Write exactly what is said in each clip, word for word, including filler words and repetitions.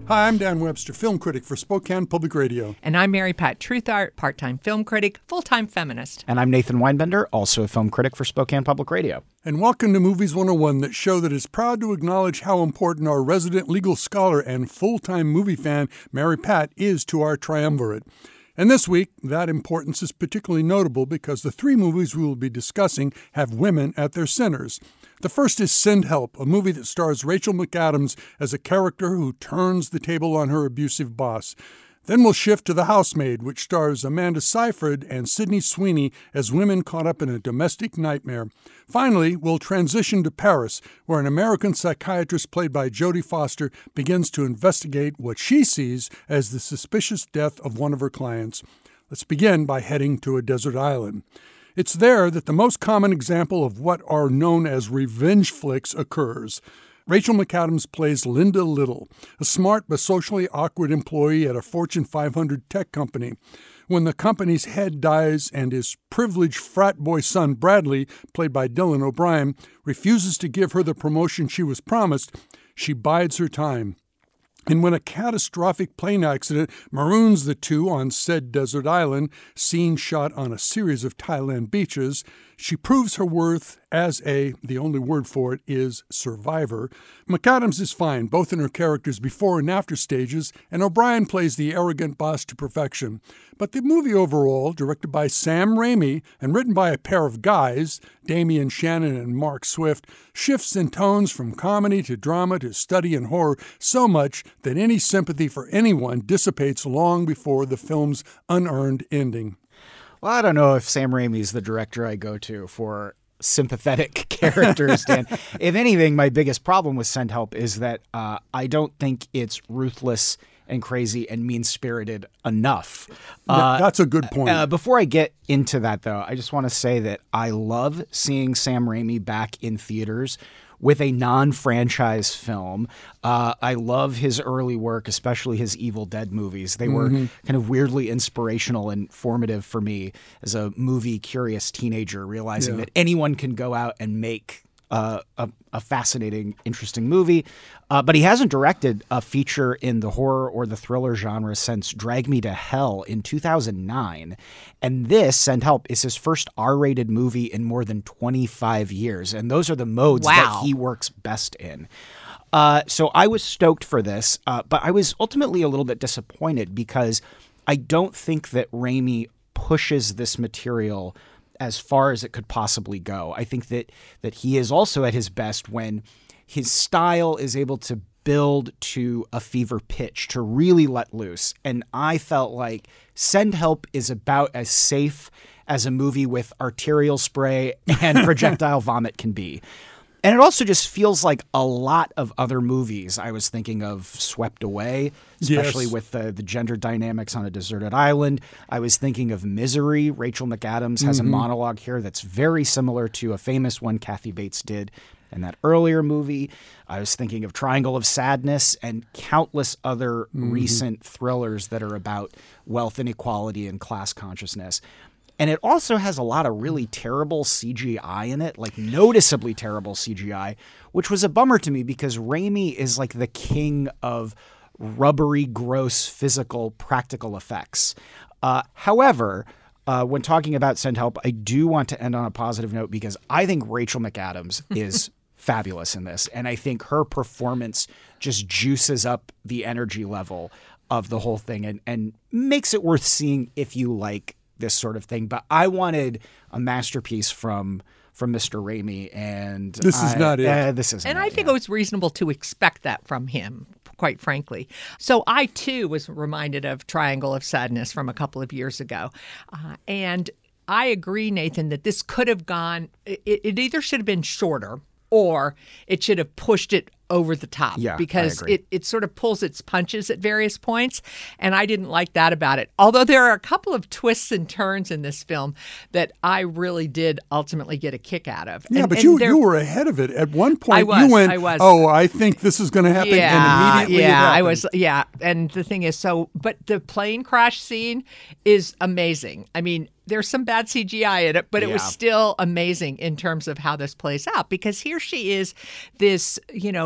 Hi, I'm Dan Webster, film critic for Spokane Public Radio. And I'm Mary Pat Truthart, part-time film critic, full-time feminist. And I'm Nathan Weinbender, also a film critic for Spokane Public Radio. And welcome to Movies one oh one, that show that is proud to acknowledge how important our resident legal scholar and full-time movie fan, Mary Pat, is to our triumvirate. And this week, that importance is particularly notable because the three movies we will be discussing have women at their centers. The first is Send Help, a movie that stars Rachel McAdams as a character who turns the table on her abusive boss. Then we'll shift to The Housemaid, which stars Amanda Seyfried and Sydney Sweeney as women caught up in a domestic nightmare. Finally, we'll transition to Paris, where an American psychiatrist played by Jodie Foster begins to investigate what she sees as the suspicious death of one of her clients. Let's begin by heading to a desert island. It's there that the most common example of what are known as revenge flicks occurs. Rachel McAdams plays Linda Little, a smart but socially awkward employee at a Fortune five hundred tech company. When the company's head dies and his privileged frat boy son, Bradley, played by Dylan O'Brien, refuses to give her the promotion she was promised, she bides her time. And when a catastrophic plane accident maroons the two on said desert island, scene shot on a series of Thailand beaches, she proves her worth as a, the only word for it is, survivor. McAdams is fine, both in her characters before and after stages, and O'Brien plays the arrogant boss to perfection. But the movie overall, directed by Sam Raimi and written by a pair of guys, Damian Shannon and Mark Swift, shifts in tones from comedy to drama to study and horror so much that any sympathy for anyone dissipates long before the film's unearned ending. Well, I don't know if Sam Raimi is the director I go to for sympathetic characters, Dan. If anything, my biggest problem with Send Help is that uh, I don't think it's ruthless and crazy and mean-spirited enough. Uh, That's a good point. Uh, before I get into that, though, I just want to say that I love seeing Sam Raimi back in theaters with a non-franchise film. Uh, I love his early work, especially his Evil Dead movies. They were mm-hmm. kind of weirdly inspirational and formative for me as a movie-curious teenager, realizing yeah. that anyone can go out and make uh, a, a fascinating, interesting movie. Uh, but he hasn't directed a feature in the horror or the thriller genre since Drag Me to Hell in two thousand nine. And this, Send Help, is his first R-rated movie in more than twenty-five years. And those are the modes wow. that he works best in. Uh, so I was stoked for this, uh, but I was ultimately a little bit disappointed because I don't think that Raimi pushes this material as far as it could possibly go. I think that that he is also at his best when his style is able to build to a fever pitch, to really let loose. And I felt like Send Help is about as safe as a movie with arterial spray and projectile vomit can be. And it also just feels like a lot of other movies. I was thinking of Swept Away, especially yes. with the, the gender dynamics on a deserted island. I was thinking of Misery. Rachel McAdams has mm-hmm. a monologue here that's very similar to a famous one Kathy Bates did in that earlier movie. I was thinking of Triangle of Sadness and countless other mm-hmm. recent thrillers that are about wealth inequality and class consciousness. And it also has a lot of really terrible C G I in it, like noticeably terrible C G I, which was a bummer to me because Raimi is like the king of rubbery, gross, physical, practical effects. Uh, however, uh, when talking about Send Help, I do want to end on a positive note because I think Rachel McAdams is fabulous in this. And I think her performance just juices up the energy level of the whole thing and, and makes it worth seeing if you like this sort of thing. But I wanted a masterpiece from from Mister Raimi, and this is I, not it. Uh, this is, and not I it, think yeah. it was reasonable to expect that from him, quite frankly. So I too was reminded of Triangle of Sadness from a couple of years ago, uh, and I agree, Nathan, that this could have gone. It, it either should have been shorter, or it should have pushed it over the top yeah, because it, it sort of pulls its punches at various points. And I didn't like that about it. Although there are a couple of twists and turns in this film that I really did ultimately get a kick out of. Yeah, and, but and you you were ahead of it. At one point, I was, you went, I was. oh, I think this is going to happen. Yeah, and immediately yeah, it happened. I was. Yeah. And the thing is, so, but the plane crash scene is amazing. I mean, there's some bad C G I in it, but it yeah. was still amazing in terms of how this plays out because here she is, this, you know,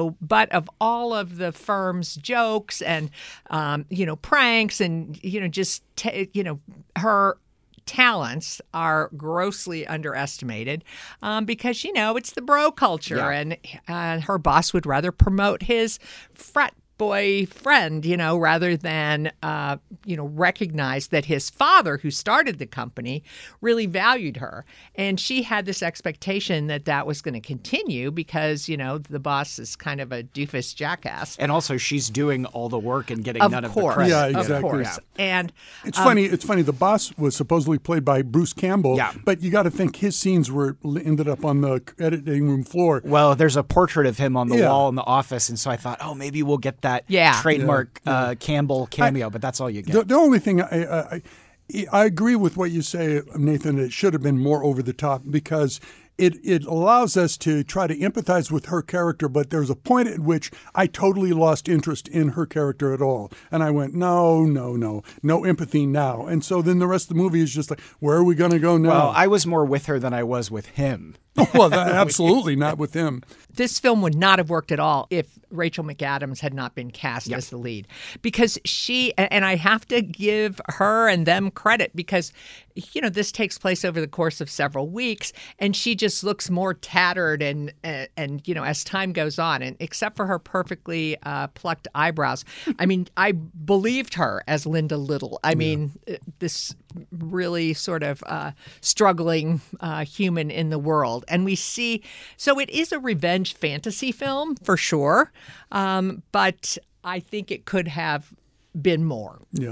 so butt of all of the firm's jokes and, um, you know, pranks and, you know, just, t- you know, her talents are grossly underestimated um, because, you know, it's the bro culture. Yeah. And uh, her boss would rather promote his frat boyfriend, you know, rather than, uh, you know, recognize that his father, who started the company, really valued her. And she had this expectation that that was going to continue because, you know, the boss is kind of a doofus jackass. And also, she's doing all the work and getting Of none course. of the credit. Yeah, Of exactly. course. And It's um, funny. It's funny. The boss was supposedly played by Bruce Campbell. Yeah. But you got to think his scenes were ended up on the editing room floor. Well, there's a portrait of him on the Yeah. wall in the office, and so I thought, oh, maybe we'll get that Yeah. trademark Uh, Campbell cameo, but that's all you get. The, the only thing I, I I I agree with what you say, Nathan. It should have been more over the top because it it allows us to try to empathize with her character. But there's a point at which I totally lost interest in her character at all, and I went, no, no, no, no empathy now. And so then the rest of the movie is just like, where are we going to go now? Well, I was more with her than I was with him. well, that, absolutely not with him. This film would not have worked at all if Rachel McAdams had not been cast Yep. as the lead. Because she, and I have to give her and them credit because, you know, this takes place over the course of several weeks and she just looks more tattered and, and, and you know, as time goes on. And except for her perfectly uh, plucked eyebrows, I mean, I believed her as Linda Little. I mean, this really sort of uh, struggling uh, human in the world. And we see, so it is a revenge fantasy film for sure, um, but I think it could have been more. Yeah.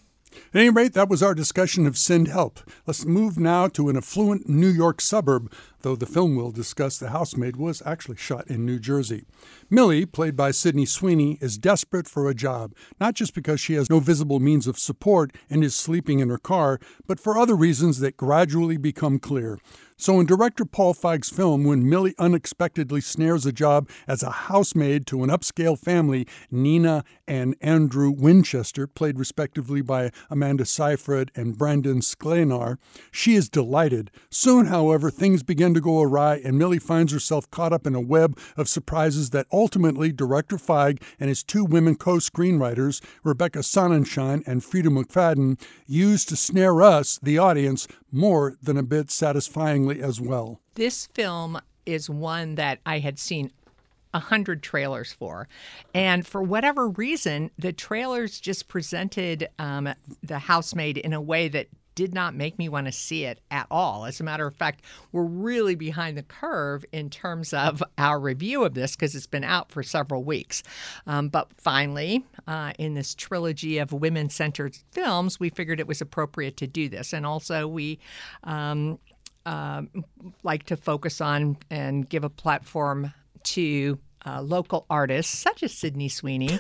At any rate, that was our discussion of Send Help. Let's move now to an affluent New York suburb, though the film we'll discuss, The Housemaid, was actually shot in New Jersey. Millie, played by Sydney Sweeney, is desperate for a job, not just because she has no visible means of support and is sleeping in her car, but for other reasons that gradually become clear. So in director Paul Feig's film, when Millie unexpectedly snares a job as a housemaid to an upscale family, Nina and Andrew Winchester, played respectively by Amanda Seyfried and Brandon Sklenar, she is delighted. Soon, however, things begin to go awry, and Millie finds herself caught up in a web of surprises that ultimately director Feig and his two women co-screenwriters, Rebecca Sonnenschein and Frida McFadden, use to snare us, the audience, more than a bit satisfyingly as well. This film is one that I had seen a hundred trailers for. And for whatever reason, the trailers just presented um, The Housemaid in a way that did not make me want to see it at all. As a matter of fact, we're really behind the curve in terms of our review of this because it's been out for several weeks. Um, but finally, uh, in this trilogy of women-centered films, we figured it was appropriate to do this. And also we um, uh, like to focus on and give a platform to Uh, local artists such as Sydney Sweeney.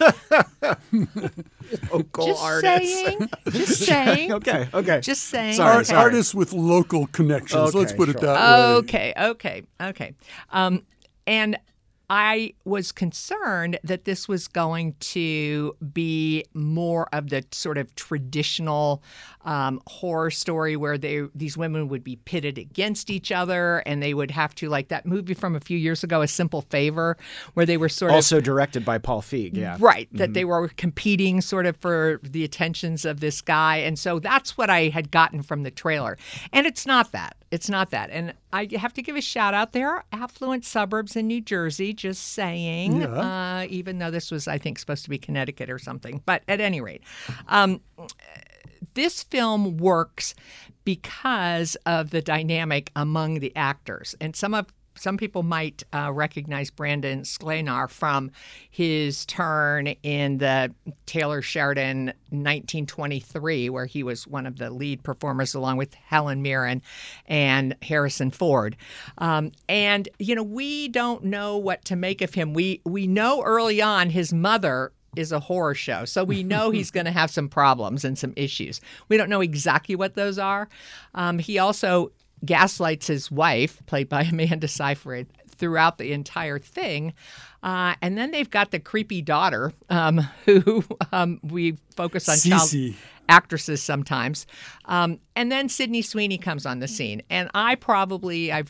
Local just artists. saying. Just saying. okay, okay. Just saying. Sorry, Art, sorry. Artists with local connections. Okay, Let's put it sure. that way. Okay, okay, okay. Um, and I was concerned that this was going to be more of the sort of traditional um, horror story where they these women would be pitted against each other and they would have to, like that movie from a few years ago, A Simple Favor, where they were sort Also of... directed by Paul Feig, yeah. Right, that they were competing sort of for the attentions of this guy. And so that's what I had gotten from the trailer. And it's not that. It's not that. And I have to give a shout out. There are affluent suburbs in New Jersey, just saying, Yeah. uh, even though this was, I think, supposed to be Connecticut or something. But at any rate, um, this film works because of the dynamic among the actors. And some of Some people might uh, recognize Brandon Sklenar from his turn in the Taylor Sheridan nineteen twenty-three, where he was one of the lead performers along with Helen Mirren and Harrison Ford. Um, and, you know, we don't know what to make of him. We, we know early on his mother is a horror show. So we know he's going to have some problems and some issues. We don't know exactly what those are. Um, he also gaslights his wife, played by Amanda Seyfried, throughout the entire thing. Uh, and then they've got the creepy daughter, um, who um, we focus on child Cece. actresses sometimes. Um, and then Sydney Sweeney comes on the scene. And I probably, I've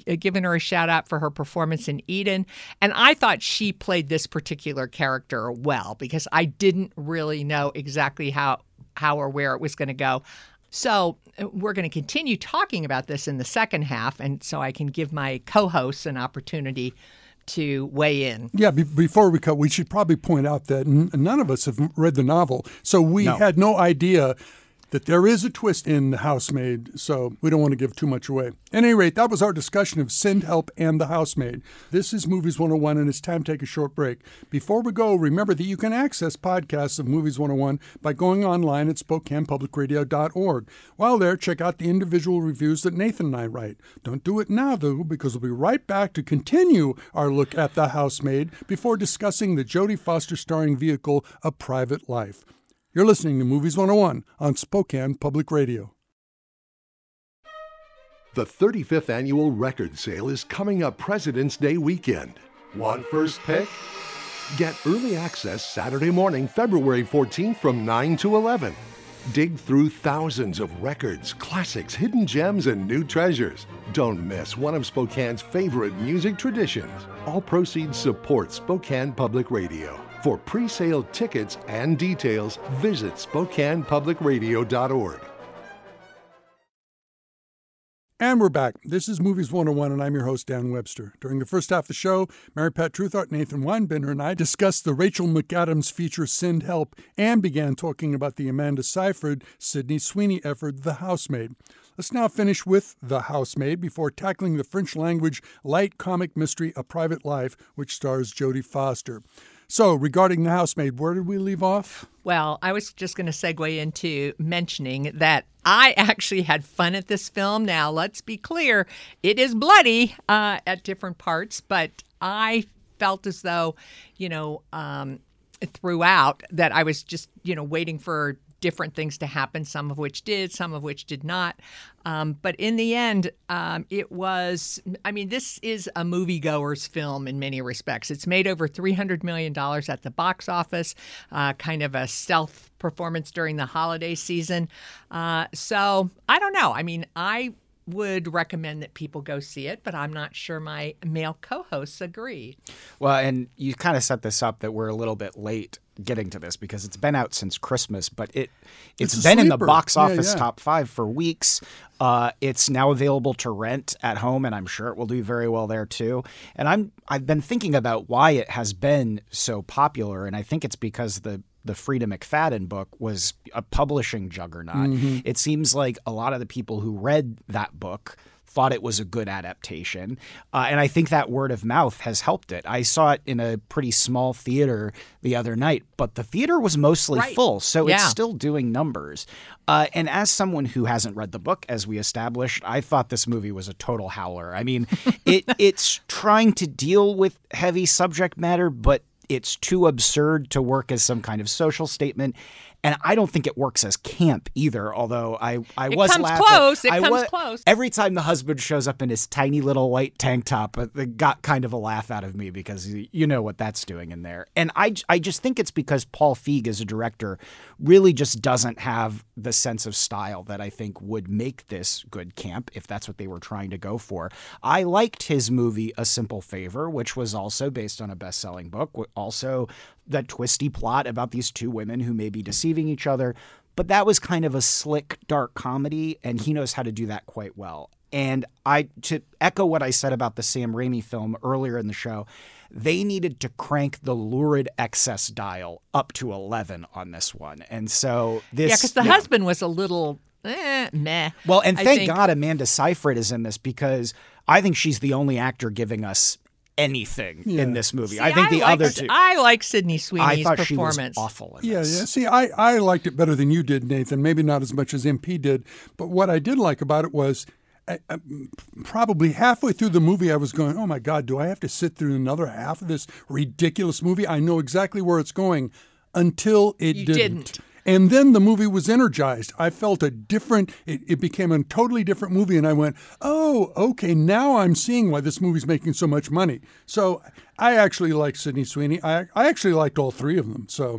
given her a shout out for her performance in Eden. And I thought she played this particular character well because I didn't really know exactly how, how or where it was going to go. So we're going to continue talking about this in the second half. And so I can give my co-hosts an opportunity to weigh in. Yeah, be- before we cut, we should probably point out that n- none of us have read the novel. So we No. had no idea that there is a twist in The Housemaid, so we don't want to give too much away. At any rate, that was our discussion of Send Help and The Housemaid. This is Movies one oh one, and it's time to take a short break. Before we go, remember that you can access podcasts of Movies one oh one by going online at Spokane Public Radio dot org. While there, check out the individual reviews that Nathan and I write. Don't do it now, though, because we'll be right back to continue our look at The Housemaid before discussing the Jodie Foster starring vehicle, A Private Life. You're listening to Movies one oh one on Spokane Public Radio. The thirty-fifth Annual Record Sale is coming up President's Day weekend. Want first pick? Get early access Saturday morning, February fourteenth from nine to eleven. Dig through thousands of records, classics, hidden gems, and new treasures. Don't miss one of Spokane's favorite music traditions. All proceeds support Spokane Public Radio. For pre-sale tickets and details, visit Spokane Public Radio dot org. And we're back. This is Movies one oh one, and I'm your host, Dan Webster. During the first half of the show, Mary Pat Truthart, Nathan Weinbender, and I discussed the Rachel McAdams feature Send Help and began talking about the Amanda Seyfried, Sydney Sweeney effort, The Housemaid. Let's now finish with The Housemaid before tackling the French-language light comic mystery A Private Life, which stars Jodie Foster. So, regarding The Housemaid, where did we leave off? Well, I was just going to segue into mentioning that I actually had fun at this film. Now, let's be clear, it is bloody uh, at different parts, but I felt as though, you know, um, throughout that I was just, you know, waiting for different things to happen, some of which did, some of which did not. Um, but in the end, um, it was, I mean, this is a moviegoer's film in many respects. It's made over three hundred million dollars at the box office, uh, kind of a stealth performance during the holiday season. Uh, so I don't know. I mean, I would recommend that people go see it, but I'm not sure my male co-hosts agree. Well, and you kind of set this up that we're a little bit late getting to this because it's been out since Christmas, but it it's, it's been in the sleeper. box office yeah, yeah. top five for weeks. Uh, it's now available to rent at home, and I'm sure it will do very well there too. And I'm I've been thinking about why it has been so popular, and I think it's because the the Frida McFadden book was a publishing juggernaut. Mm-hmm. It seems like a lot of the people who read that book thought it was a good adaptation. Uh, and I think that word of mouth has helped it. I saw it in a pretty small theater the other night, but the theater was mostly Right. full, so Yeah. it's still doing numbers. Uh, and as someone who hasn't read the book, as we established, I thought this movie was a total howler. I mean, it it's trying to deal with heavy subject matter, but it's too absurd to work as some kind of social statement. And I don't think it works as camp either, although I, I It was comes laughing. close. It I comes was, close. Every time the husband shows up in his tiny little white tank top, it got kind of a laugh out of me because you know what that's doing in there. And I, I just think it's because Paul Feig as a director really just doesn't have the sense of style that I think would make this good camp if that's what they were trying to go for. I liked his movie A Simple Favor, which was also based on a best-selling book, also that twisty plot about these two women who may be deceiving each other. But that was kind of a slick, dark comedy, and he knows how to do that quite well. And I, to echo what I said about the Sam Raimi film earlier in the show, they needed to crank the lurid excess dial up to eleven on this one. And so this... Yeah, because the yeah. husband was a little eh, meh. Well, and I thank think. God Amanda Seyfried is in this because I think she's the only actor giving us anything Yeah. in this movie. See, I think the like, other two... I like Sydney I Sweeney's thought she performance. was awful in Yeah, yeah. this. See, I, I liked it better than you did, Nathan. Maybe not as much as M P did. But what I did like about it was I, I, probably halfway through the movie, I was going, oh, my God, do I have to sit through another half of this ridiculous movie? I know exactly where it's going until it You didn't. didn't. And then the movie was energized. I felt a different, it, it became a totally different movie. And I went, oh, okay, now I'm seeing why this movie's making so much money. So I actually like Sydney Sweeney. I, I actually liked all three of them. So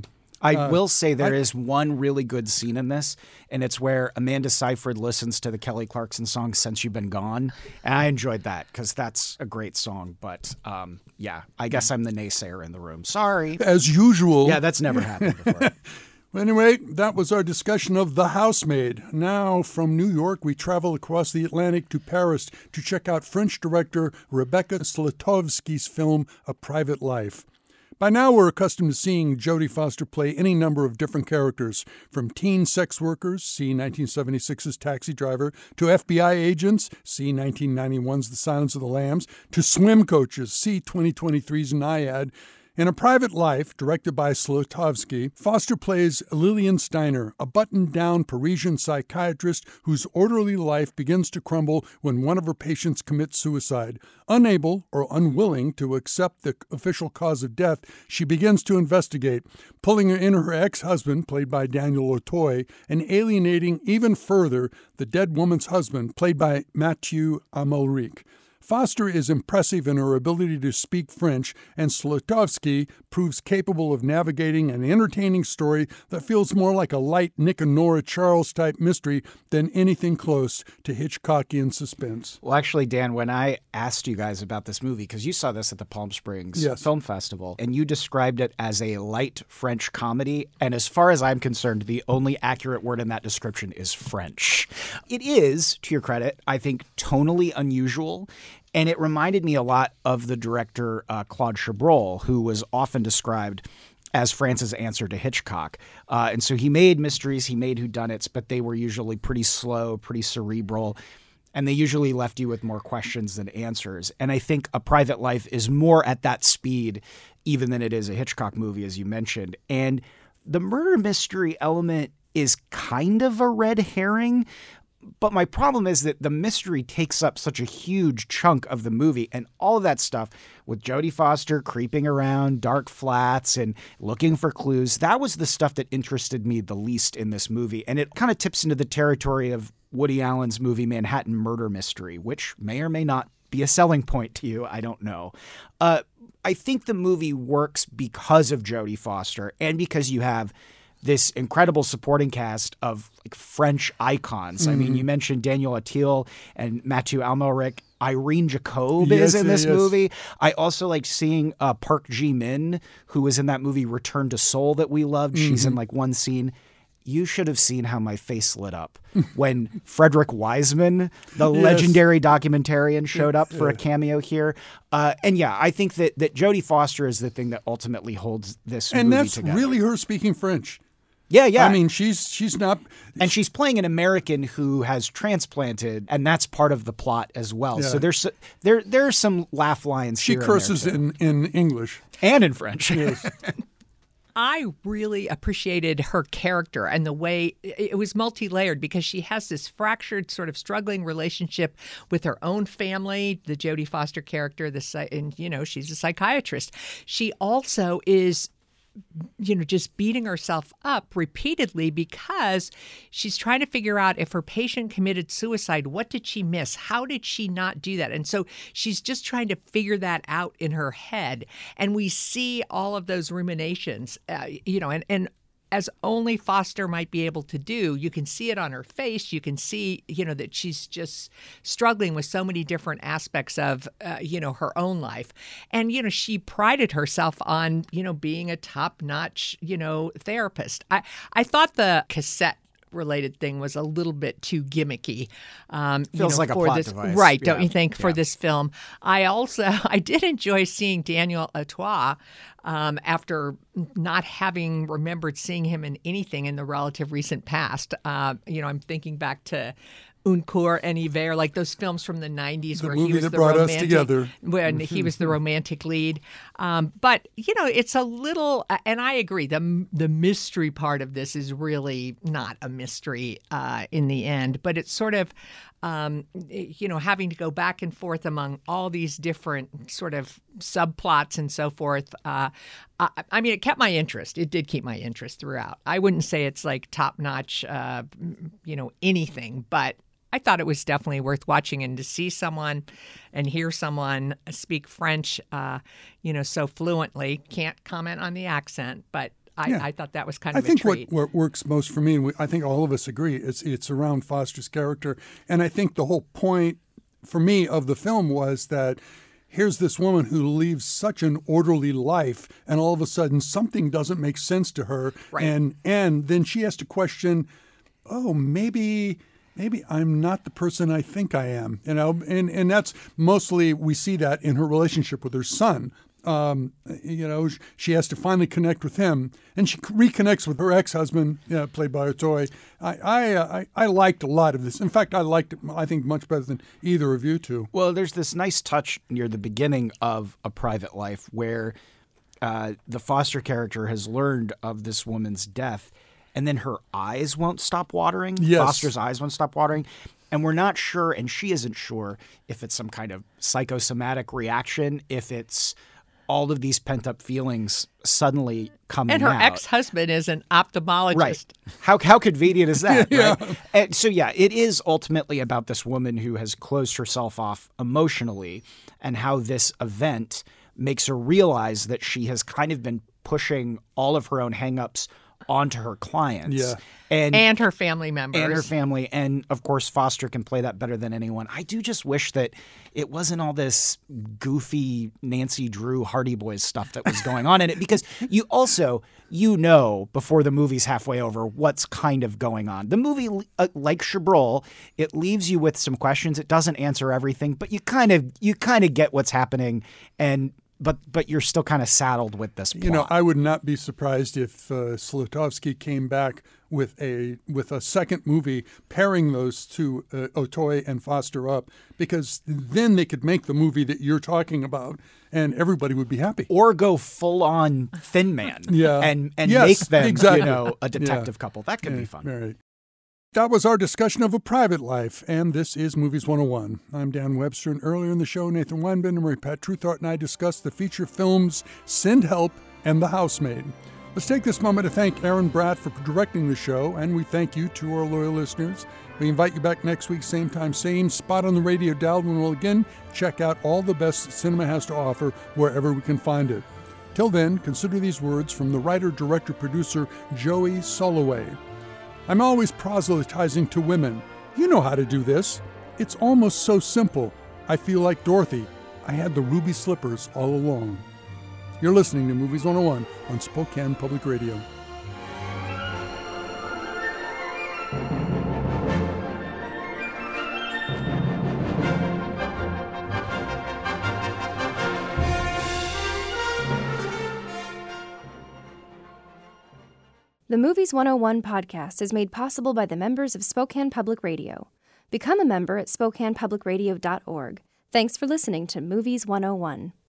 I Uh, will say there I- is one really good scene in this, and it's where Amanda Seyfried listens to the Kelly Clarkson song "Since You've Been Gone," and I enjoyed that because that's a great song. But um, yeah, I guess I'm the naysayer in the room. Sorry. As usual. Yeah, that's never happened before. Anyway, that was our discussion of The Housemaid. Now, from New York, we travel across the Atlantic to Paris to check out French director Rebecca Zlotowski's film A Private Life. By now, we're accustomed to seeing Jodie Foster play any number of different characters, from teen sex workers, see nineteen seventy-six's Taxi Driver, to F B I agents, see nineteen ninety-one's The Silence of the Lambs, to swim coaches, see twenty twenty-three's Nyad. In A Private Life, directed by Zlotowski, Foster plays Lillian Steiner, a buttoned-down Parisian psychiatrist whose orderly life begins to crumble when one of her patients commits suicide. Unable or unwilling to accept the official cause of death, she begins to investigate, pulling in her ex-husband, played by Daniel Auteuil, and alienating even further the dead woman's husband, played by Mathieu Amalric. Foster is impressive in her ability to speak French, and Zlotowski proves capable of navigating an entertaining story that feels more like a light Nick and Nora Charles-type mystery than anything close to Hitchcockian suspense. Well, actually, Dan, when I asked you guys about this movie, because you saw this at the Palm Springs Yes. Film Festival, and you described it as a light French comedy, and as far as I'm concerned, the only accurate word in that description is French. It is, to your credit, I think, tonally unusual. And it reminded me a lot of the director uh, Claude Chabrol, who was often described as France's answer to Hitchcock. Uh, and so he made mysteries, he made whodunits, but they were usually pretty slow, pretty cerebral, and they usually left you with more questions than answers. And I think A Private Life is more at that speed even than it is a Hitchcock movie, as you mentioned. And the murder mystery element is kind of a red herring. But my problem is that the mystery takes up such a huge chunk of the movie, and all of that stuff with Jodie Foster creeping around dark flats and looking for clues, that was the stuff that interested me the least in this movie. And it kind of tips into the territory of Woody Allen's movie Manhattan Murder Mystery, which may or may not be a selling point to you. I don't know. Uh, I think the movie works because of Jodie Foster and because you have this incredible supporting cast of like French icons. Mm-hmm. I mean, you mentioned Daniel Auteuil and Mathieu Amalric. Irene Jacob yes, is in this yes. movie. I also like seeing uh, Park Ji-min, who was in that movie Return to Seoul that we loved. Mm-hmm. She's in like one scene. You should have seen how my face lit up when Frederick Wiseman, the yes. legendary documentarian, showed up for a cameo here. Uh, and yeah, I think that that Jodie Foster is the thing that ultimately holds this and movie that's together. really her speaking French. Yeah, yeah. I mean, she's she's not... And she's playing an American who has transplanted, and that's part of the plot as well. Yeah. So there's there there are some laugh lines She here and curses there, too. in, in English. And in French. Yes. I really appreciated her character and the way it was multi-layered because she has this fractured, sort of struggling relationship with her own family, the Jodie Foster character, the and you know, she's a psychiatrist. She also is, you know, just beating herself up repeatedly because she's trying to figure out if her patient committed suicide, what did she miss? How did she not do that? And so she's just trying to figure that out in her head. And we see all of those ruminations, uh, you know, and, and as only Foster might be able to do. You can see it on her face. You can see, you know, that she's just struggling with so many different aspects of, uh, you know, her own life. And, you know, she prided herself on, you know, being a top-notch, you know, therapist. I, I thought the cassette related thing was a little bit too gimmicky. Um, Feels you know, like a for plot this, device. Right, Yeah. don't you think, for Yeah. this film? I also, I did enjoy seeing Daniel Auteuil um, after not having remembered seeing him in anything in the relative recent past. Uh, you know, I'm thinking back to Un Coeur en Hiver, like those films from the nineties The where movie he was that the brought us romantic, together. when he was the romantic lead. Um, but you know, it's a little, and I agree. the The mystery part of this is really not a mystery uh, in the end, but it's sort of, um, you know, having to go back and forth among all these different sort of subplots and so forth. Uh, I, I mean, it kept my interest. It did keep my interest throughout. I wouldn't say it's like top notch, uh, you know, anything, but I thought it was definitely worth watching, and to see someone and hear someone speak French, uh, you know, so fluently. Can't comment on the accent, but I, Yeah. I thought that was kind I of think a treat. what, what works most for me, and we, I think all of us agree, it's it's around Foster's character. And I think the whole point for me of the film was that here's this woman who leads such an orderly life, and all of a sudden something doesn't make sense to her, Right. and and then she has to question, oh, maybe. Maybe I'm not the person I think I am, you know, and, and that's mostly we see that in her relationship with her son. Um, you know, she has to finally connect with him, and she reconnects with her ex-husband, you know, played by Otoy. I I, uh, I I liked a lot of this. In fact, I liked it, I think, much better than either of you two. Well, there's this nice touch near the beginning of A Private Life where uh, the Foster character has learned of this woman's death, and then her eyes won't stop watering. Yes. Foster's eyes won't stop watering. And we're not sure, and she isn't sure, if it's some kind of psychosomatic reaction, if it's all of these pent-up feelings suddenly coming And her out. ex-husband is an ophthalmologist. Right. How how convenient is that, Yeah. right? And so, yeah, it is ultimately about this woman who has closed herself off emotionally and how this event makes her realize that she has kind of been pushing all of her own hang-ups onto her clients. Yeah. And, And her family members. and her family. And, of course, Foster can play that better than anyone. I do just wish that it wasn't all this goofy Nancy Drew Hardy Boys stuff that was going on in it, because you also, you know, before the movie's halfway over, what's kind of going on. The movie, uh, like Chabrol, it leaves you with some questions. It doesn't answer everything, but you kind of you kind of get what's happening, and but but you're still kind of saddled with this plot. You know, I would not be surprised if uh, Slotowski came back with a with a second movie pairing those two, uh, Otoy and Foster, up, because then they could make the movie that you're talking about, and everybody would be happy. Or go full on Thin Man, Yeah. and and Yes, make them, exactly. you know, a detective Yeah. couple. That could be Yeah, fun. Right. That was our discussion of A Private Life, and this is Movies one oh one. I'm Dan Webster, and earlier in the show, Nathan Weinbender, Marie Pat Truthart, and I discussed the feature films Send Help and The Housemaid. Let's take this moment to thank Aaron Bratt for directing the show, and we thank you to our loyal listeners. We invite you back next week, same time, same spot on the radio dial, when we'll again check out all the best cinema has to offer wherever we can find it. Till then, consider these words from the writer, director, producer Joey Soloway. I'm always proselytizing to women. You know how to do this. It's almost so simple. I feel like Dorothy. I had the ruby slippers all along. You're listening to Movies one oh one on Spokane Public Radio. The Movies one oh one podcast is made possible by the members of Spokane Public Radio. Become a member at spokane public radio dot org. Thanks for listening to Movies one oh one.